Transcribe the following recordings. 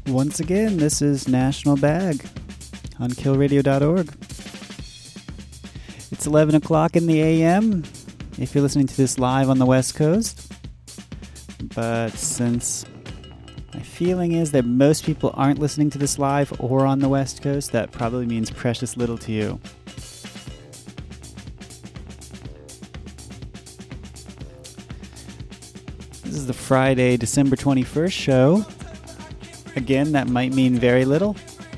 Once again, this is National Bag on killradio.org. It's 11 o'clock in the a.m. if you're listening to this live on the West Coast. But since my feeling is that most people aren't listening to this live or on the West Coast, that probably means precious little to you. This is the Friday, December 21st show. Again, that might mean very little.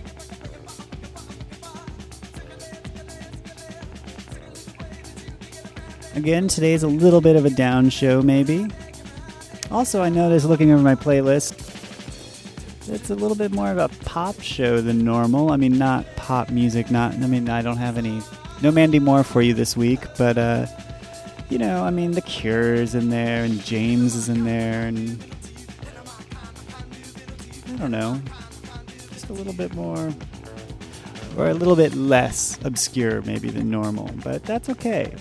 Again, today's a little bit of a down show, maybe. Also, I noticed looking over my playlist, it's a little bit more of a pop show than normal. I mean, not pop music, I don't have no Mandy Moore for you this week, but, The Cure is in there, and James is in there, and I don't know, just a little bit more, or a little bit less obscure maybe than normal, but that's okay.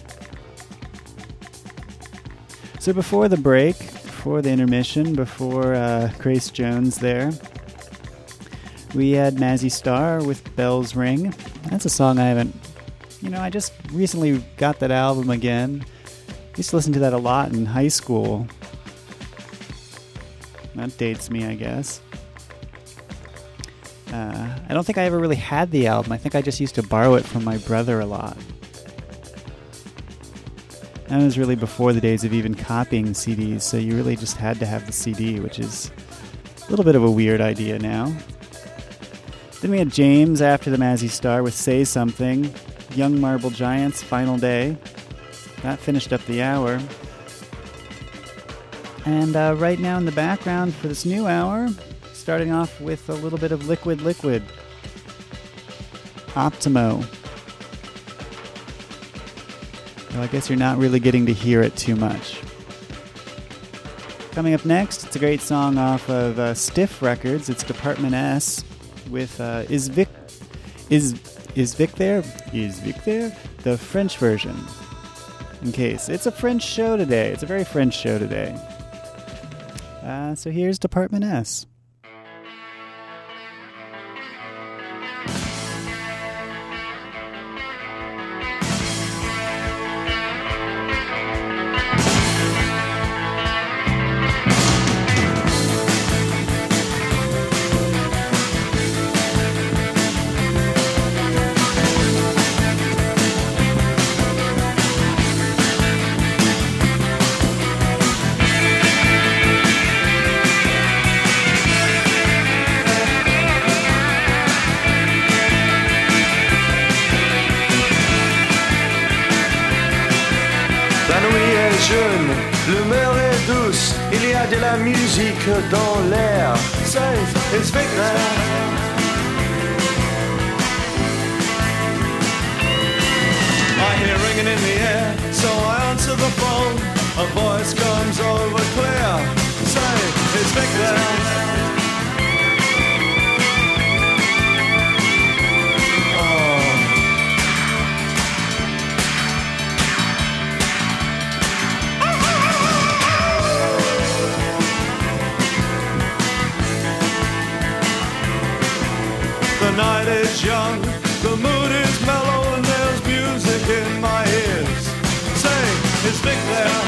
So before the break, before the intermission, before Grace Jones there, we had Mazzy Star with Bells Ring. That's a song I just recently got that album again. I used to listen to that a lot in high school. That dates me, I guess. I don't think I ever really had the album. I think I just used to borrow it from my brother a lot. That was really before the days of even copying CDs, so you really just had to have the CD, which is a little bit of a weird idea now. Then we had James after the Mazzy Star with Say Something, Young Marble Giants, Final Day. That finished up the hour. And right now in the background for this new hour, starting off with a little bit of Liquid Liquid. Optimo. Well, I guess you're not really getting to hear it too much. Coming up next, it's a great song off of Stiff Records. It's Department S with Is Vic there? Is Vic there? The French version. In case. It's a French show today. It's a very French show today. So here's Department S. L'humeur est douce, il y a de la musique dans l'air. Safe is Vic there. I hear ringing in the air, so I answer the phone. A voice comes over clear. Safe is Vic there. The night is young, the mood is mellow, and there's music in my ears. Say, is Vic there?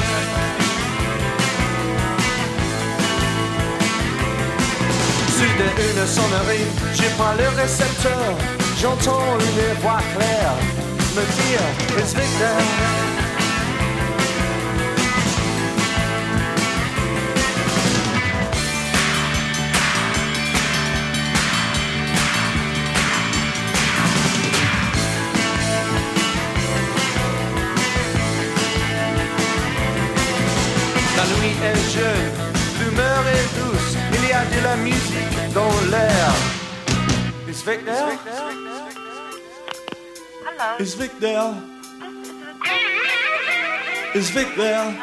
Sud une sonnerie, j'ai pas le récepteur. J'entends une voix claire me dire, is Vic there? La nuit est jeune, l'humeur est douce, il y a de la musique dans l'air. Is Vic there? Hello. Is Vic there? Is Vic there?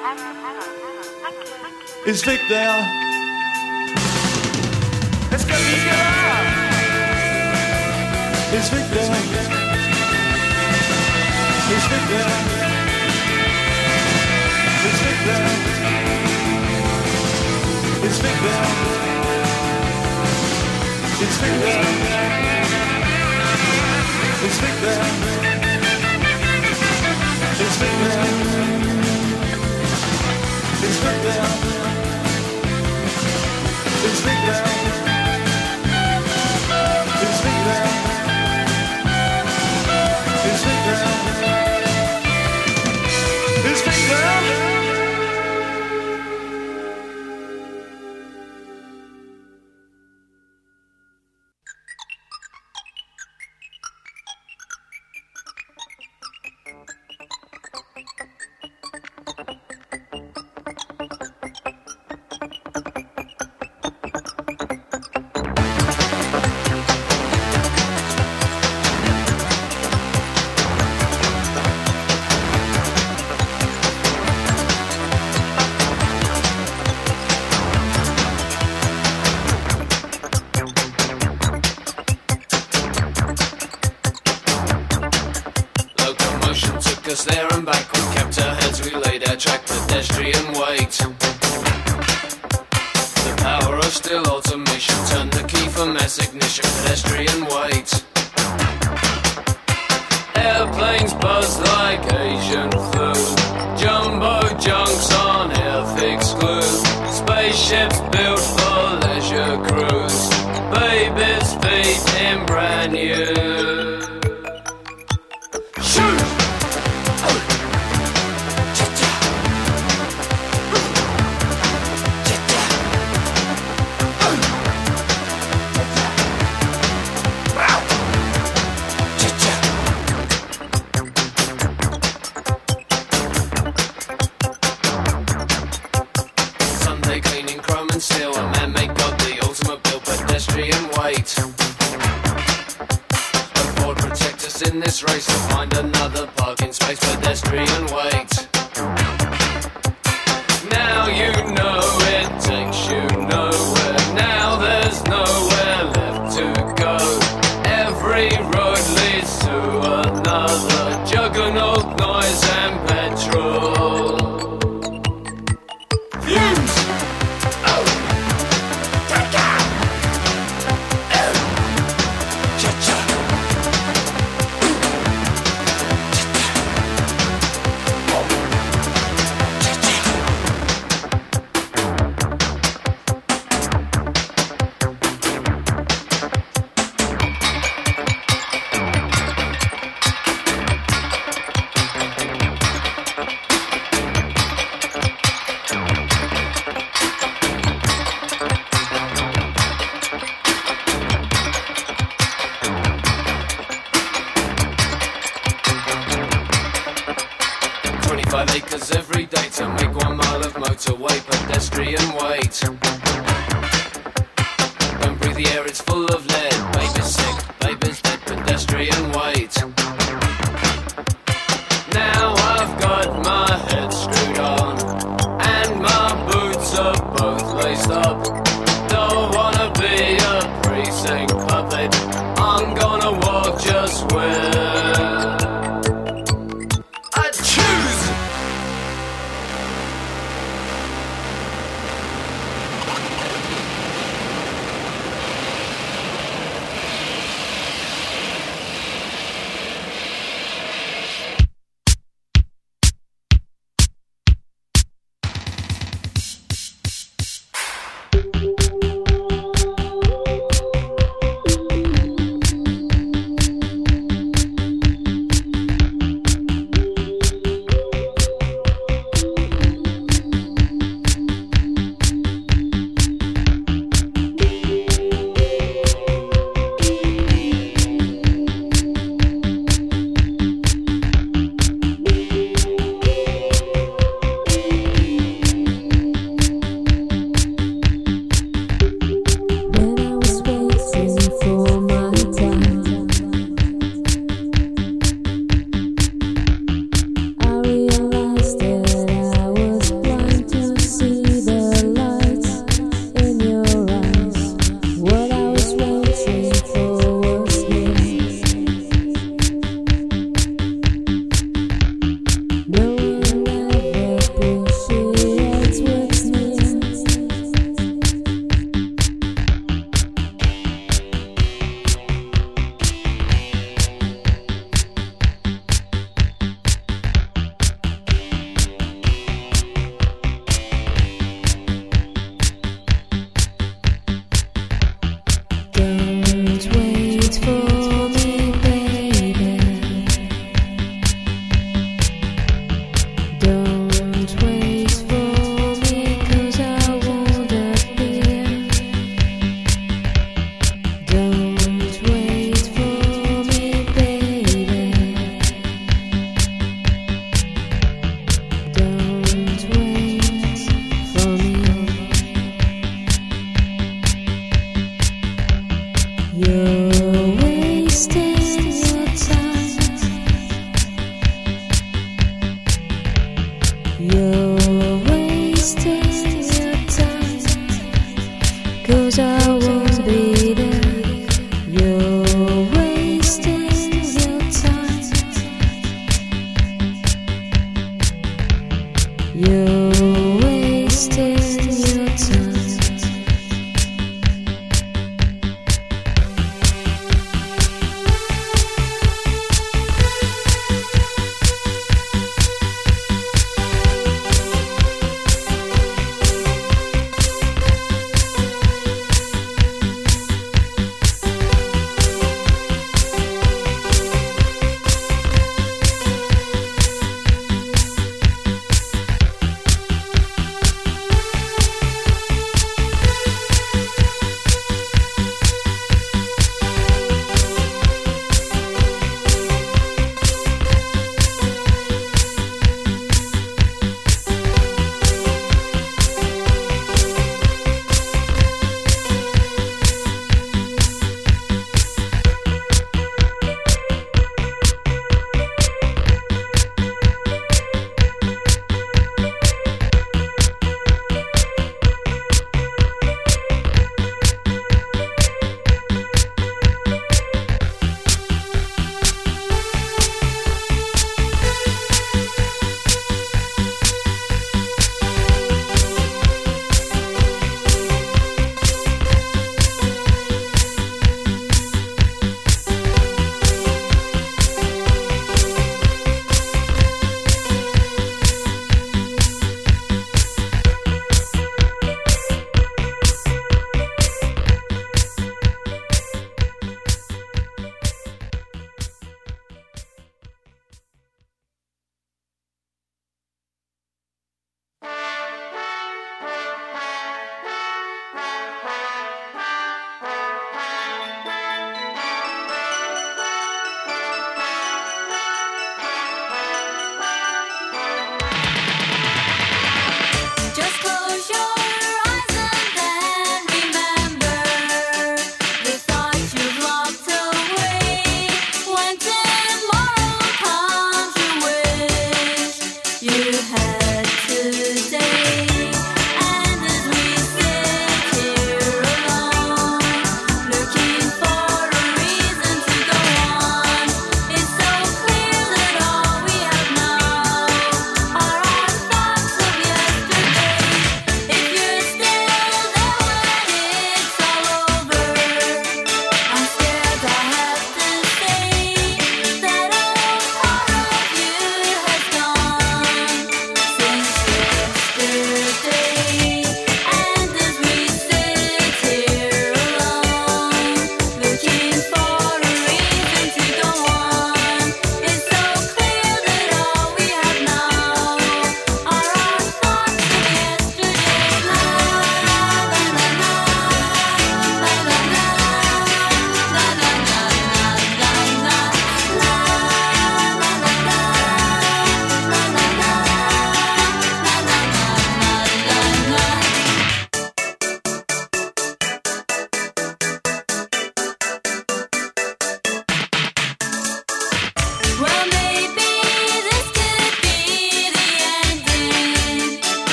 Is Vic there? Est-ce que Vic est là? Is Vic there? Is Vic there? Is Vic there? Is Vic there? There and back, we kept our heads, we laid our track, pedestrian weight. The power of still automation, turn the key for mass ignition, pedestrian weight. Airplanes buzz like Asian flu, jumbo junks on air fixed glue, spaceships built for leisure cruise, babies' feet in brand new. Shoot! Still a man-made god, the ultimate built pedestrian weight. A board protect us in this race to find another parking space, pedestrian weight. Now you know it takes you nowhere. Now there's nowhere left to go. Every road leads to another juggernaut, noise and petrol. Fumes! Acres every day to make 1 mile of motorway, pedestrian weight. Don't breathe the air, it's full of lead. Baby's sick, baby's dead, pedestrian weight. Now I've got my head screwed on and my boots are both laced up. Don't wanna be a precinct puppet, I'm gonna walk just where I choose.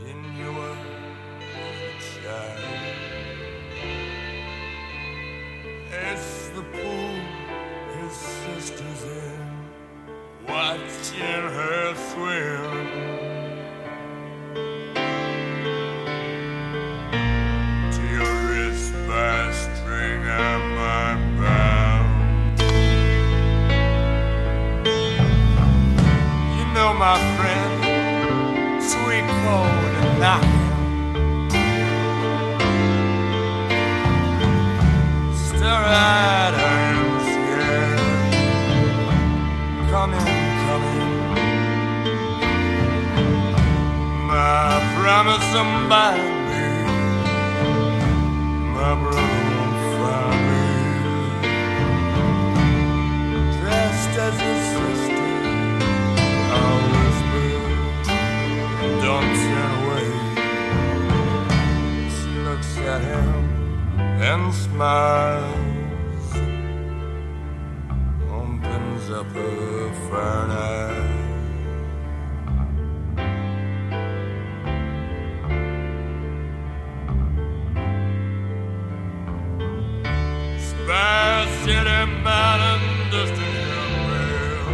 He knew her as a child. It's the pool his sister's in, watching her swim. To your wrist by a string am I bound. You know my friend, sweet, cold, and knocking. Stir-eyed, I am scared. Coming, coming. My promise somebody, my brother won't find me. Dressed as his sister, I'll whisper, don't turn away. She looks at him and smiles, opens up her fine eyes. Spy city mountain, distant hill.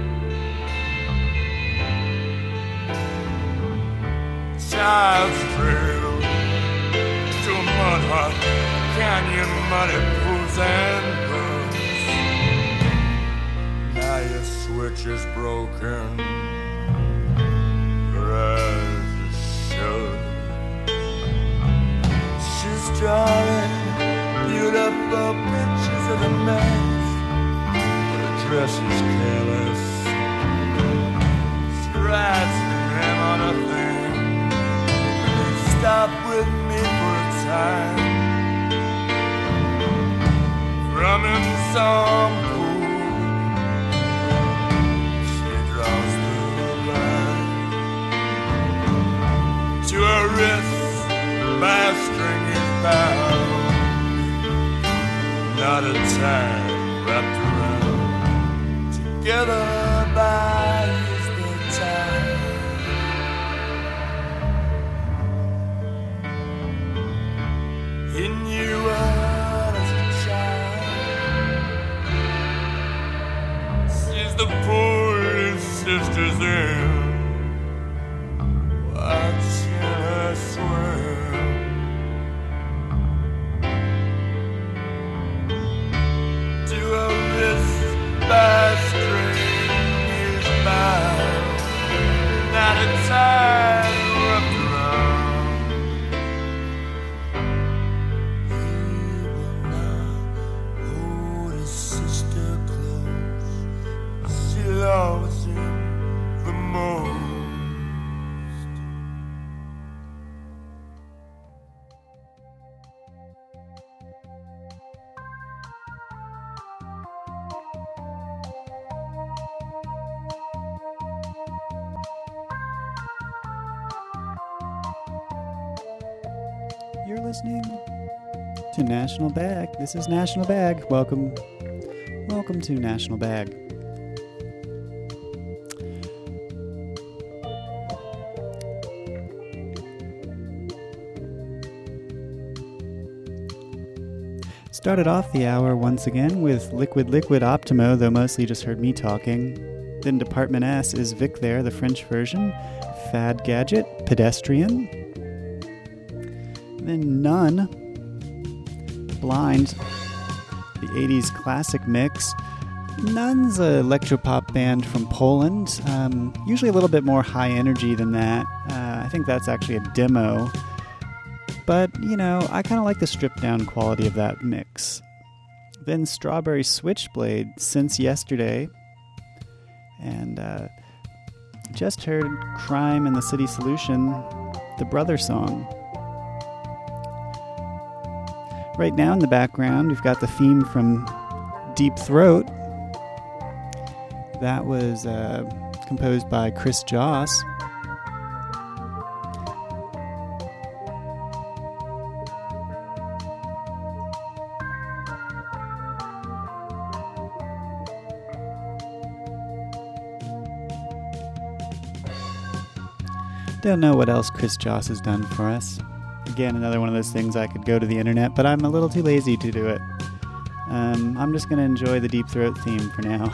Child's trail to a mud hut, canyon, muddy pools and brooks. Now your switch is broken, your eyes are shut. She's drawing beautiful pictures of the mess. Her dress is careless. She rides him on a thing. Stop with me for a time. From in some pool, she draws the line. To her wrist, by a string is bound. Not a tie wrapped around. Together by is the time. He knew her as a child. Sees the poor his sister's in, watching her swim. To her wrist by a string is bound. Not a tie wrapped around. She loves him the most. You're listening to National Bag. This is National Bag. Welcome to National Bag. Started off the hour once again with Liquid Optimo, though mostly just heard me talking. Then Department S is Vic there, the French version. Fad Gadget, Pedestrian. Then None, Blind, the 80s classic mix. None's an electropop band from Poland, usually a little bit more high energy than that. I think that's actually a demo. But, you know, I kind of like the stripped down quality of that mix. Then Strawberry Switchblade, Since Yesterday. And just heard Crime and the City Solution, the Brother song. Right now in the background, we've got the theme from Deep Throat. That was composed by Chris Joss. Don't know what else Chris Joss has done for us. Again, another one of those things I could go to the internet, but I'm a little too lazy to do it. I'm just going to enjoy the Deep Throat theme for now.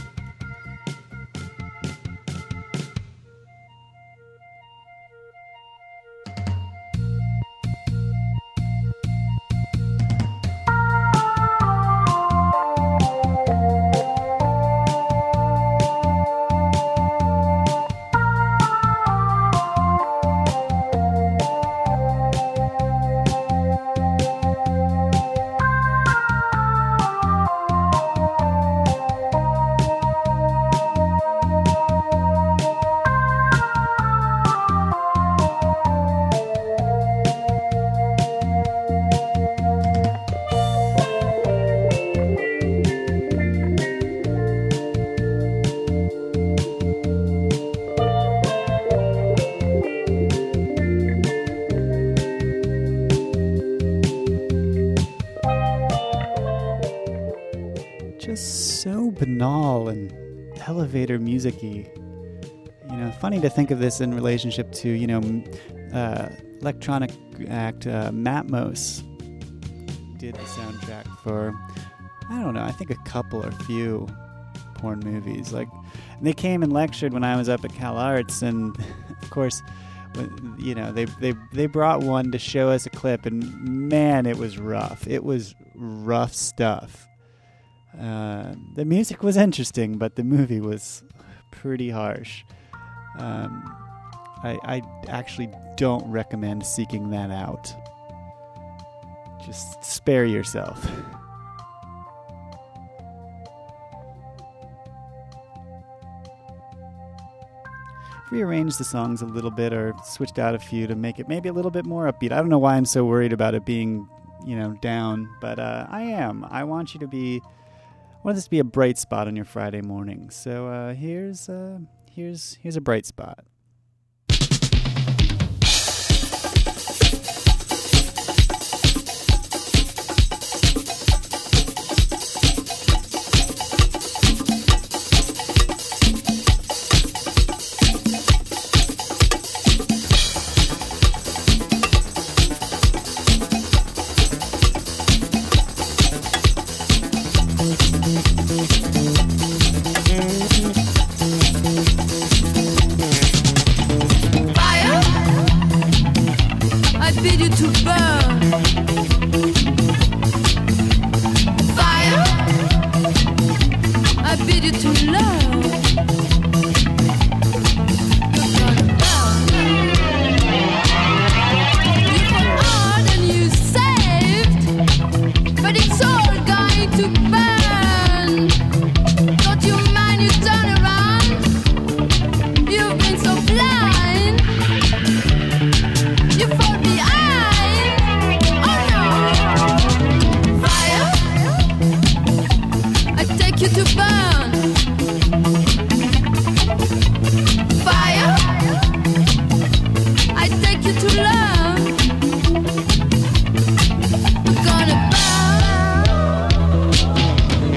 So banal and elevator music-y. You know, funny to think of this in relationship to, electronic act Matmos did the soundtrack for, I don't know, I think a couple or few porn movies. Like, they came and lectured when I was up at Cal Arts, and of course, they brought one to show us a clip, and man, it was rough. It was rough stuff. The music was interesting, but the movie was pretty harsh. I actually don't recommend seeking that out. Just spare yourself. Rearranged the songs a little bit or switched out a few to make it maybe a little bit more upbeat. I don't know why I'm so worried about it being, down, but I am. I want this to be a bright spot on your Friday morning. So here's a bright spot.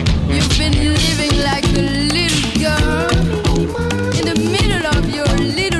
Living like a little girl in the middle of your little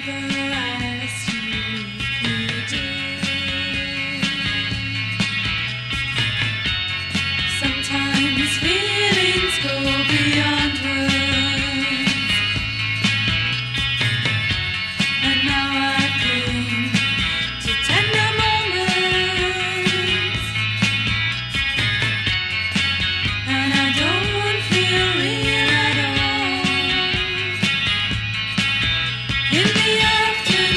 In the afternoon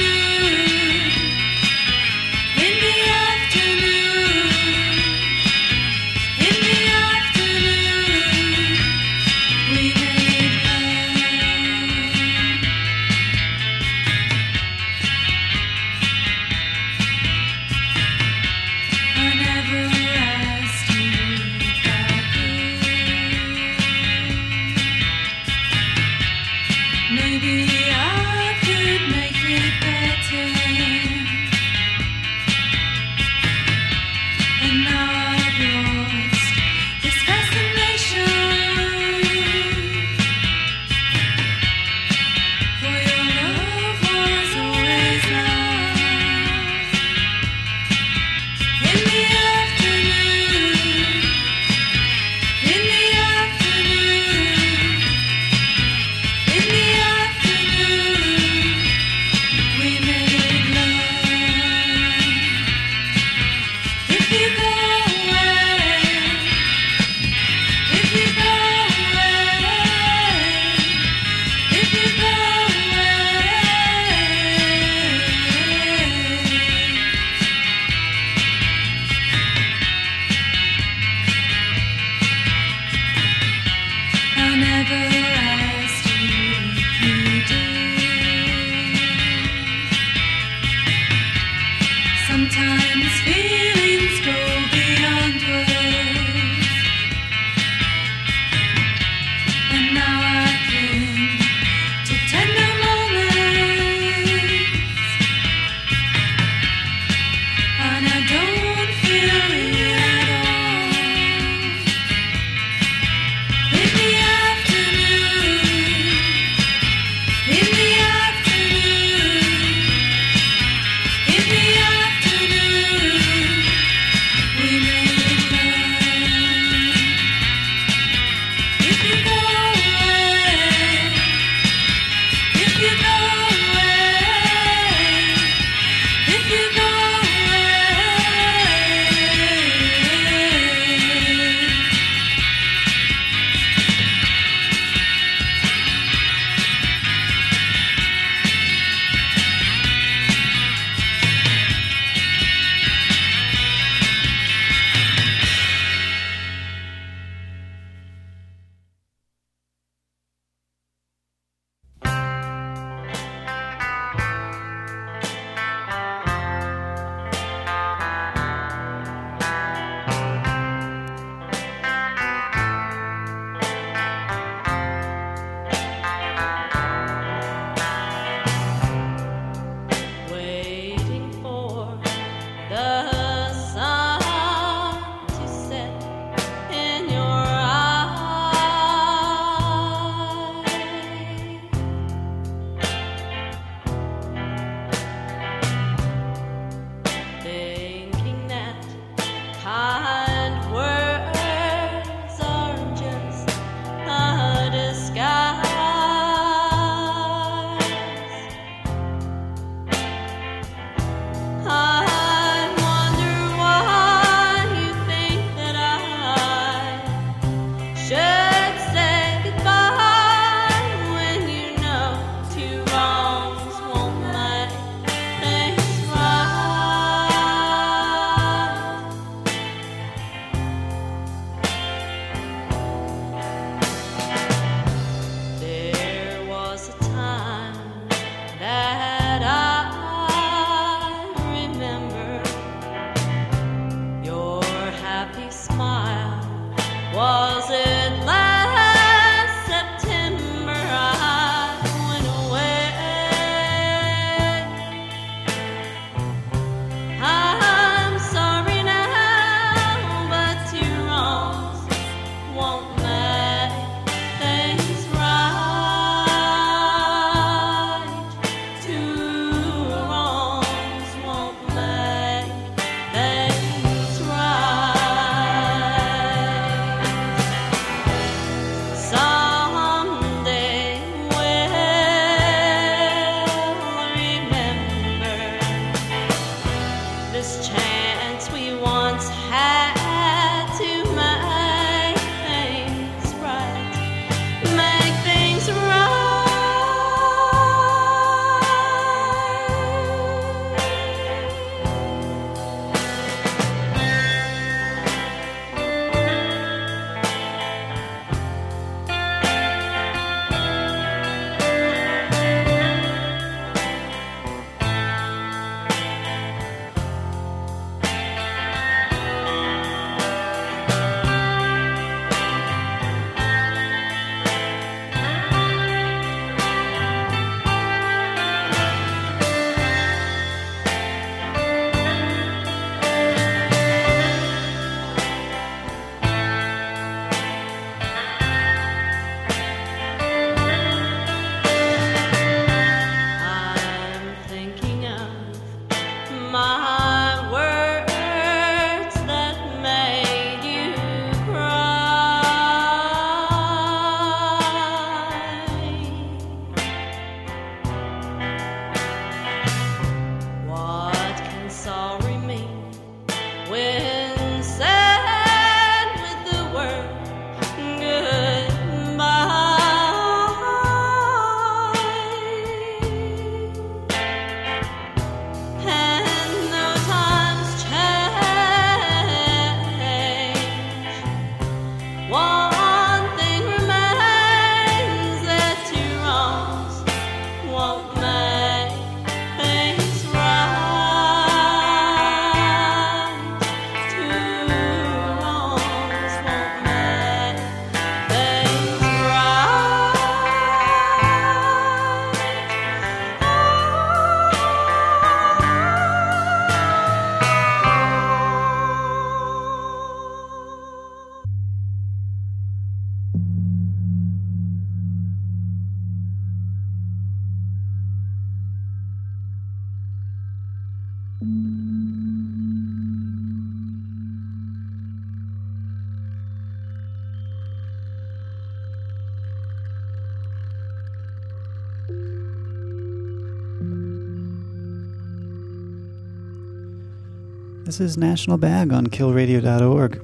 This is National Bag on killradio.org.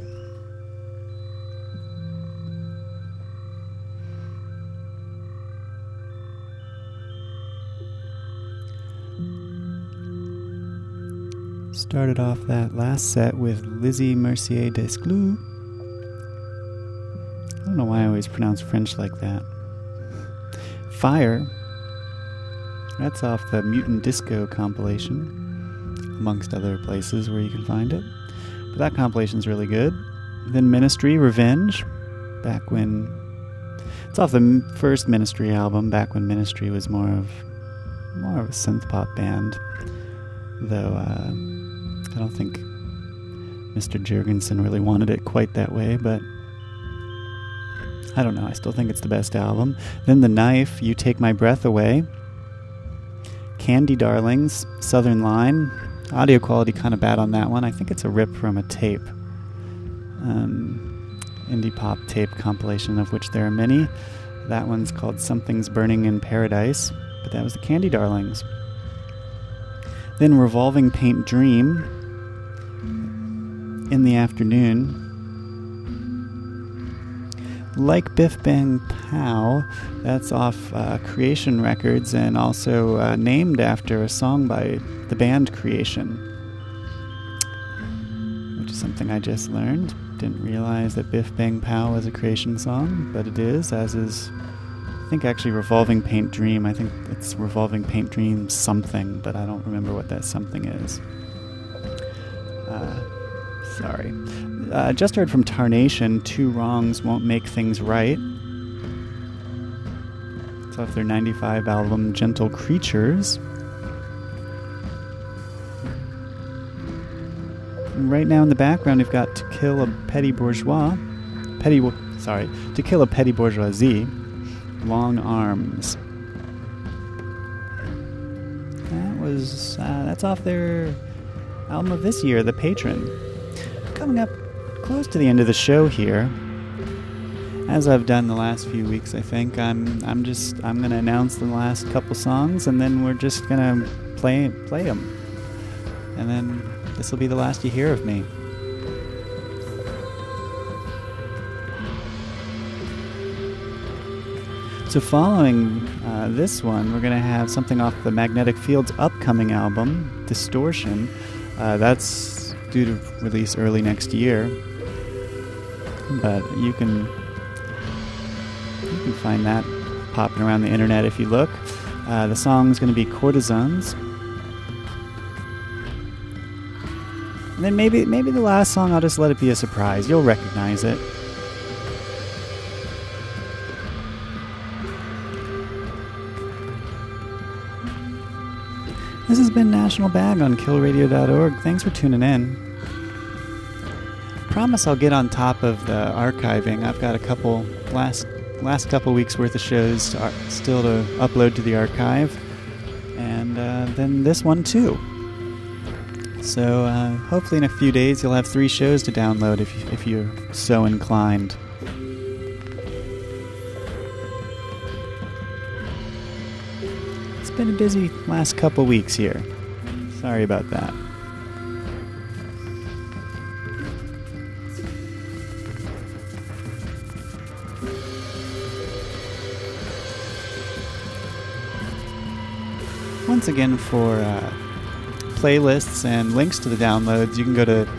Started off that last set with Lizzie Mercier Desclous. I don't know why I always pronounce French like that. Fire. That's off the Mutant Disco compilation, amongst other places where you can find it. But that compilation's really good. Then Ministry, Revenge, back when... It's off the first Ministry album, back when Ministry was more of a synth-pop band. Though, I don't think Mr. Jurgensen really wanted it quite that way, but... I don't know, I still think it's the best album. Then The Knife, You Take My Breath Away. Candy Darlings, Southern Line. Audio quality kind of bad on that one. I think it's a rip from a tape. Indie pop tape compilation, of which there are many. That one's called Something's Burning in Paradise. But that was the Candy Darlings. Then Revolving Paint Dream. In the Afternoon. Like Biff Bang Pow, that's off Creation Records and also named after a song by the band Creation, which is something I just learned. Didn't realize that Biff Bang Pow was a Creation song, but it is, as is, I think actually Revolving Paint Dream. I think it's Revolving Paint Dream something, but I don't remember what that something is. Sorry. Just heard from Tarnation, Two Wrongs Won't Make Things Right. It's off their 95 album, Gentle Creatures. And right now in the background, we've got To Kill a Petty Bourgeois. To Kill a Petty Bourgeoisie. Long Arms. That's off their album of this year, The Patron. Coming up close to the end of the show here, as I've done the last few weeks. I think I'm going to announce the last couple songs, and then we're just going to play them, and then this will be the last you hear of me. So following this one, we're going to have something off the Magnetic Fields' upcoming album, Distortion. That's due to release early next year, but you can find that popping around the internet if you look. The song's going to be Courtesans, and then maybe the last song I'll just let it be a surprise. You'll recognize it. This has been National Bag on killradio.org. Thanks for tuning in. Promise I'll get on top of the archiving. I've got a couple last couple weeks worth of shows still to upload to the archive, and then this one too. So hopefully in a few days you'll have 3 shows to download if you're so inclined. It's been a busy last couple weeks here. Sorry about that. Once again, for playlists and links to the downloads, you can go to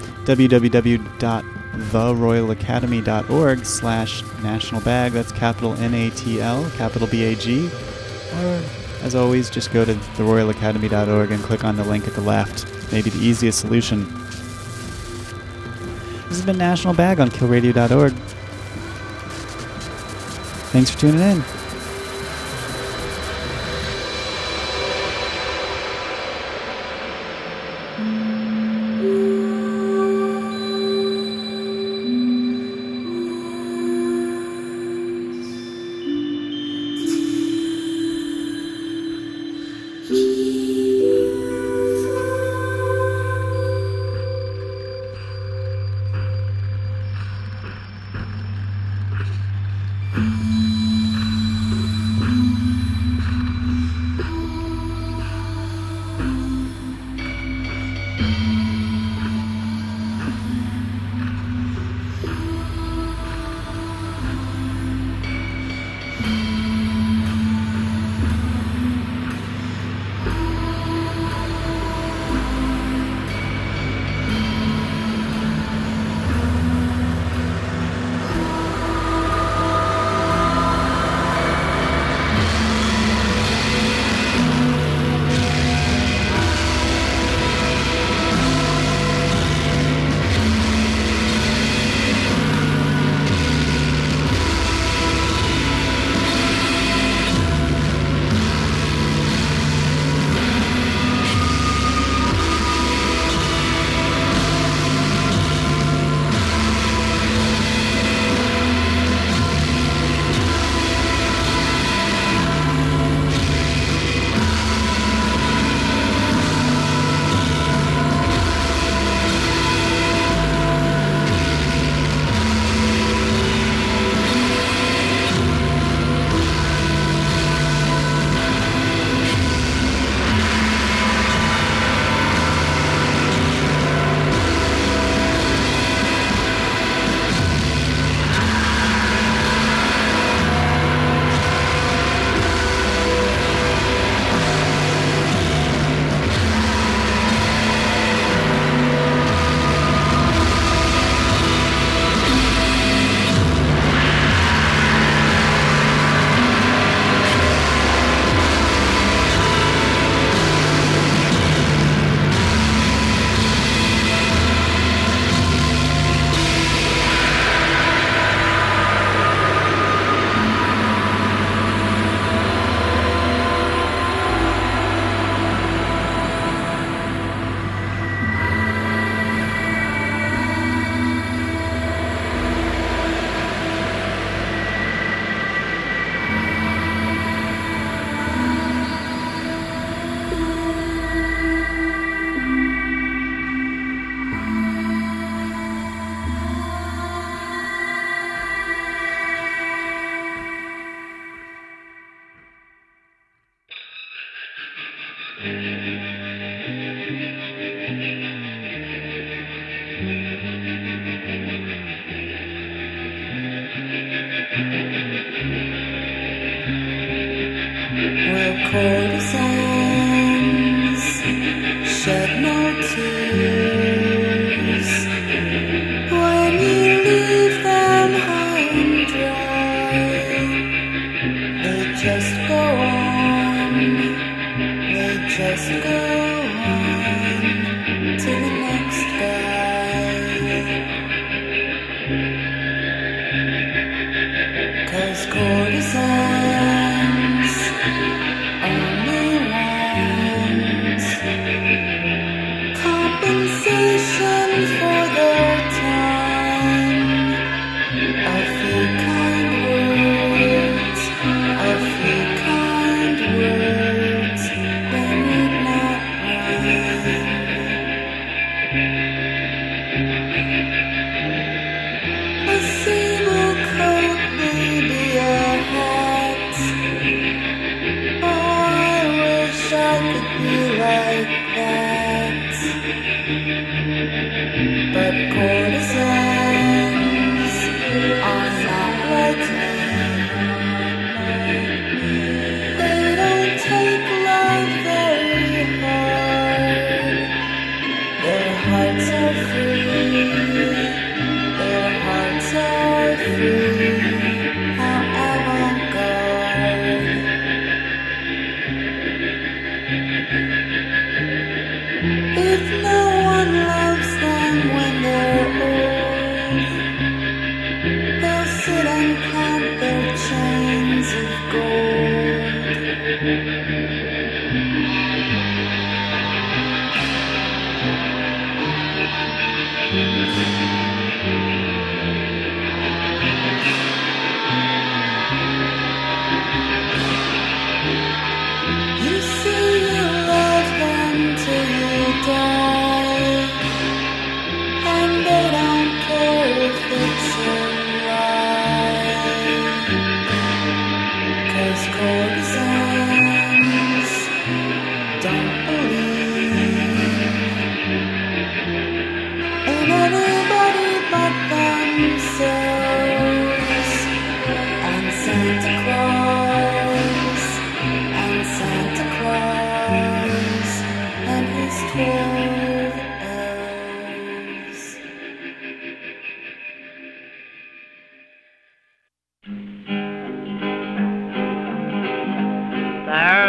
www.theroyalacademy.org/nationalbag. That's capital NATL, capital BAG. Or, as always, just go to theroyalacademy.org and click on the link at the left. Maybe the easiest solution. This has been National Bag on killradio.org. Thanks for tuning in. Where courtesans shed no tears when you leave them high and dry. They just go on, they just go on to the next guy. 'Cause courtesans only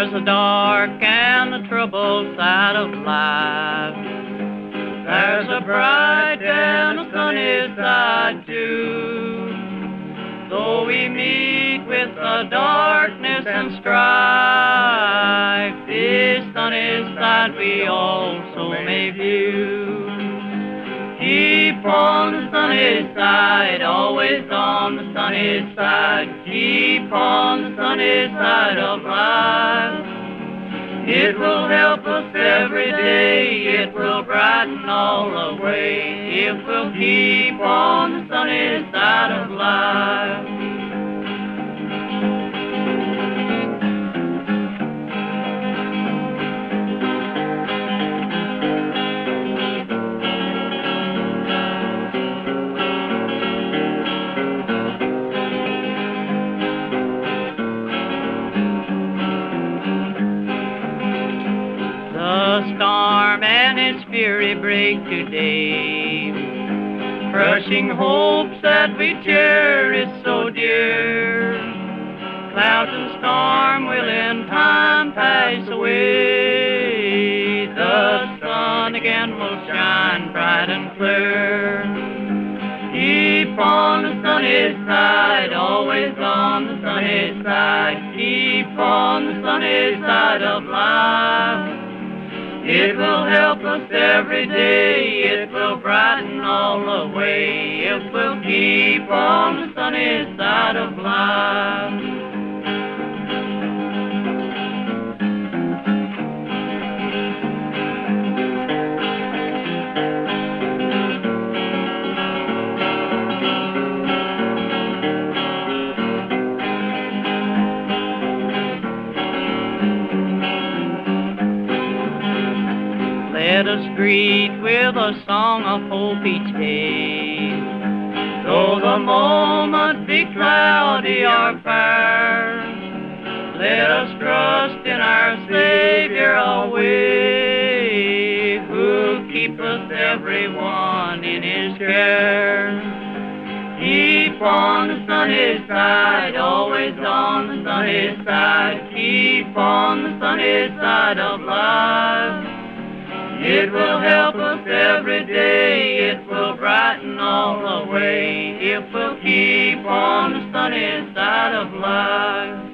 There's a dark and a troubled side of life. There's a bright and a sunny side too. Though we meet with the darkness and strife, this sunny side we also may view. Keep on the sunny side, always on the sunny side. Keep on the sunny side of life. It will help us every day, it will brighten all the way, if we'll keep on the sunny side of life. The storm and its fury break today, crushing hopes that we cherish so dear. Clouds and storm will in time pass away. The sun again will shine bright and clear. Keep on the sunny side, always on the sunny side. Keep on the sunny side of life. It will help us every day, it will brighten all the way, if we'll keep on the sunny side of life. Let us greet with a song of hope each day. Though the moment be cloudy or fair, let us trust in our Savior always, who keepeth everyone in His care. Keep on the sunny side, always on the sunny side. Keep on the sunny side of life. It will help us every day, it will brighten all the way, if we'll keep on the sunny side of life.